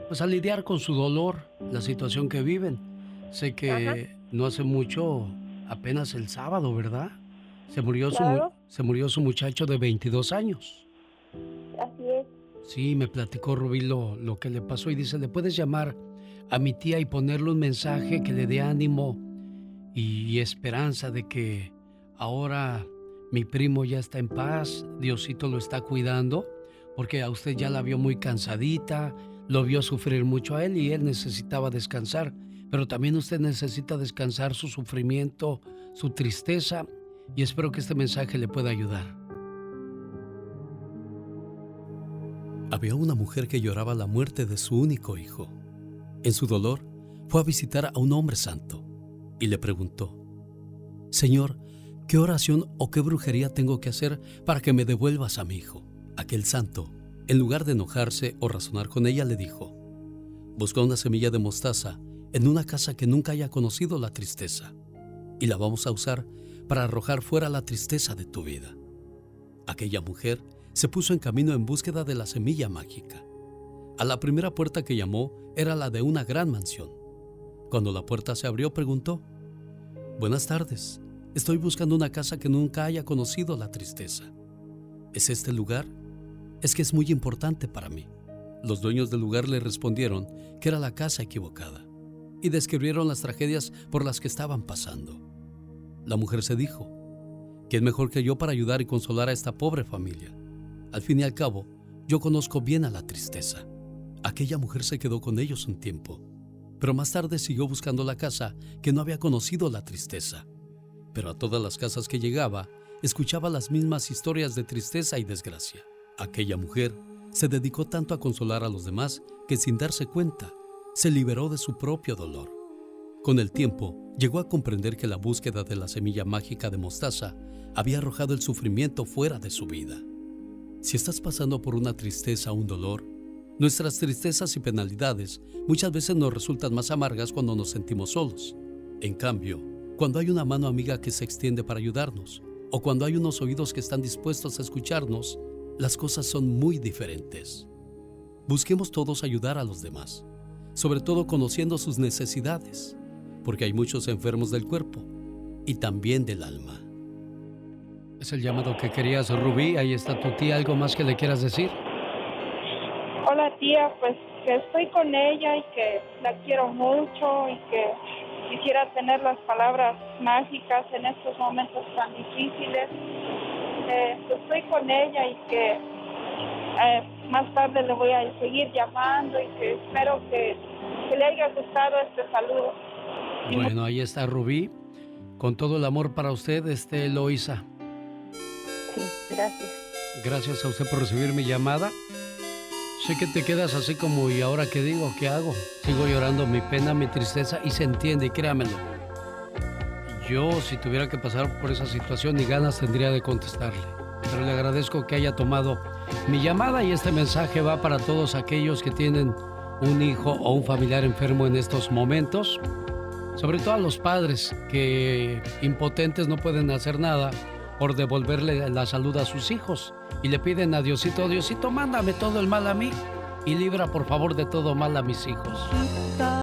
pues a lidiar con su dolor, la situación que viven. Sé Ajá, que no hace mucho, apenas el sábado, ¿verdad? claro, Se murió su muchacho de 22 años. así es. Sí, me platicó Rubí lo que le pasó y dice, ¿le puedes llamar a mi tía y ponerle un mensaje que le dé ánimo y esperanza de que ahora mi primo ya está en paz, Diosito lo está cuidando, porque a usted ya la vio muy cansadita, lo vio sufrir mucho a él y él necesitaba descansar, pero también usted necesita descansar su sufrimiento, su tristeza, y espero que este mensaje le pueda ayudar. Había una mujer que lloraba la muerte de su único hijo. En su dolor, fue a visitar a un hombre santo y le preguntó, Señor, ¿qué oración o qué brujería tengo que hacer para que me devuelvas a mi hijo? Aquel santo, en lugar de enojarse o razonar con ella, le dijo, busca una semilla de mostaza en una casa que nunca haya conocido la tristeza y la vamos a usar para arrojar fuera la tristeza de tu vida. Aquella mujer se puso en camino en búsqueda de la semilla mágica. A la primera puerta que llamó era la de una gran mansión. Cuando la puerta se abrió, preguntó, Buenas tardes, estoy buscando una casa que nunca haya conocido la tristeza. ¿Es este el lugar? Es que es muy importante para mí. Los dueños del lugar le respondieron que era la casa equivocada y describieron las tragedias por las que estaban pasando. La mujer se dijo, ¿quién mejor que yo para ayudar y consolar a esta pobre familia? Al fin y al cabo, yo conozco bien a la tristeza. Aquella mujer se quedó con ellos un tiempo, pero más tarde siguió buscando la casa que no había conocido la tristeza. Pero a todas las casas que llegaba, escuchaba las mismas historias de tristeza y desgracia. Aquella mujer se dedicó tanto a consolar a los demás que sin darse cuenta, se liberó de su propio dolor. Con el tiempo, llegó a comprender que la búsqueda de la semilla mágica de mostaza había arrojado el sufrimiento fuera de su vida. Si estás pasando por una tristeza o un dolor, nuestras tristezas y penalidades muchas veces nos resultan más amargas cuando nos sentimos solos. En cambio, cuando hay una mano amiga que se extiende para ayudarnos, o cuando hay unos oídos que están dispuestos a escucharnos, las cosas son muy diferentes. Busquemos todos ayudar a los demás, sobre todo conociendo sus necesidades, porque hay muchos enfermos del cuerpo y también del alma. Es el llamado que querías, Rubí. Ahí está tu tía. ¿Algo más que le quieras decir? Hola tía, pues que estoy con ella y que la quiero mucho y que quisiera tener las palabras mágicas en estos momentos tan difíciles. Estoy con ella y que más tarde le voy a seguir llamando y que espero que le haya gustado este saludo. Bueno, ahí está Rubí. Con todo el amor para usted, Eloísa. Sí, gracias. Gracias a usted por recibir mi llamada. Sé que te quedas así como, ¿y ahora qué digo? ¿Qué hago? Sigo llorando mi pena, mi tristeza y se entiende, y créamelo. Yo, si tuviera que pasar por esa situación, ni ganas tendría de contestarle. Pero le agradezco que haya tomado mi llamada y este mensaje va para todos aquellos que tienen un hijo o un familiar enfermo en estos momentos. Sobre todo a los padres que impotentes no pueden hacer nada por devolverle la salud a sus hijos y le piden a Diosito, Diosito, mándame todo el mal a mí y libra por favor de todo mal a mis hijos.